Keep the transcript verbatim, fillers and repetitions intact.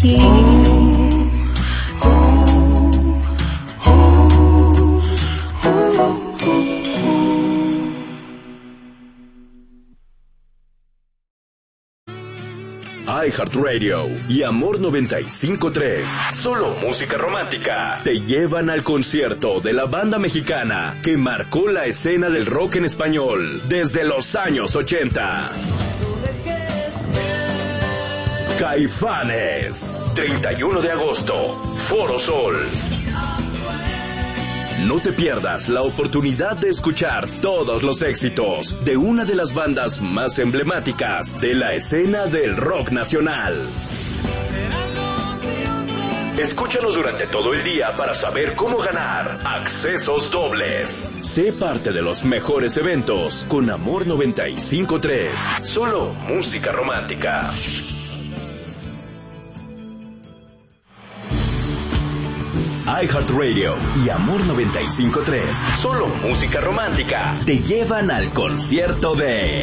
aquí. iHeartRadio y Amor noventa y cinco punto tres, solo música romántica, te llevan al concierto de la banda mexicana que marcó la escena del rock en español desde los años ochenta. Caifanes, treinta y uno de agosto, Foro Sol. No te pierdas la oportunidad de escuchar todos los éxitos de una de las bandas más emblemáticas de la escena del rock nacional. Escúchanos durante todo el día para saber cómo ganar accesos dobles. Sé parte de los mejores eventos con Amor noventa y cinco punto tres, solo música romántica. iHeartRadio y Amor noventa y cinco punto tres, solo música romántica, te llevan al concierto de